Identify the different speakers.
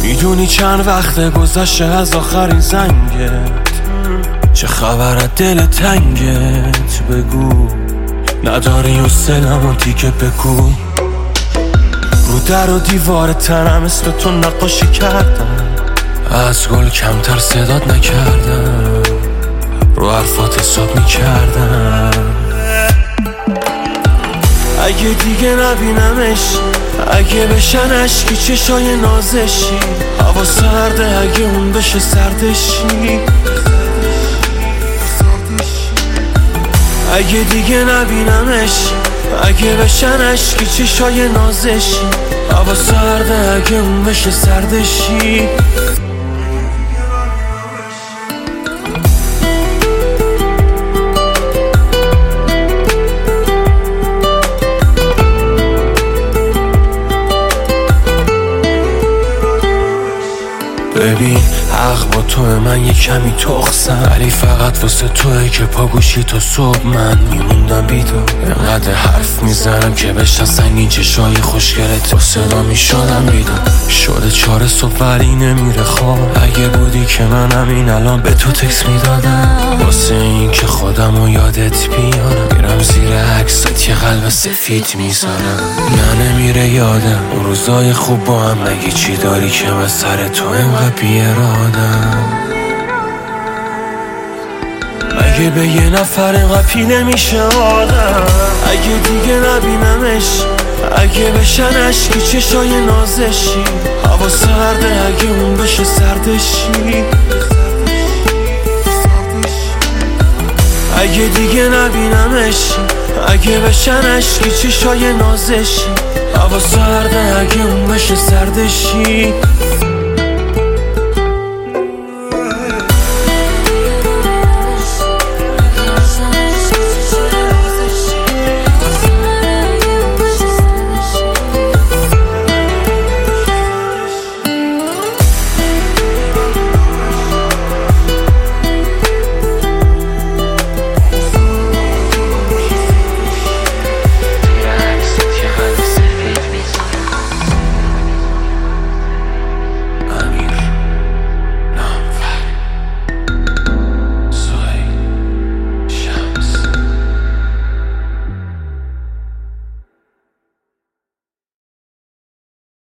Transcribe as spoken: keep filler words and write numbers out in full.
Speaker 1: میدونی چند وقت گذشته از آخرین زنگت؟ چه خبر از دل تنگت؟ بگو نداری حوصله‌مو دیگه بگو. رو در و دیوار تنم اسم تو نقاشی کردم، از گل کمتر صدات نکردم، رو حرفات حساب میکردم. اگه دیگه نبینمش، اگه بشن اشکی چشای نازشی، هوا سرده اگه اون بشه سردشی. اگه دیگه نبینمش، اگه بشن اشکی چشای نازشی، هوا سرده اگه اون بشه سردشی. ببین حق با توه، من یه کمی تخصم، ولی فقط واسه توه که پاگوشی تا صبح من میموندم بیدار. انقدر حرف میزنم که بشن سنگین چشای خوشگلت، با صدا میشدم بیدار. شده چهار صبح ولی نمیره خواب، اگه بودی که من همین الان به تو تکس میدادم. واسه این که خودم رو یادت بیارم، میرم زیر عکست یه قلب سفید میذارم. نه نمیره یادم اون روزای خوب با هم، نگی چی داری که من سر تو انقدر بیارادم. اگه به یه نفر انقدر پیله میشه آدم، اگه دیگه نبینمش، اگه بشن اشکی چشای نازشی، هوا سرده اگه اون بشه سردشی. اگه دیگه نبینمش، اگه بشن اشکی چشای نازشی، هوا سرده اگه اون بشه سردشی.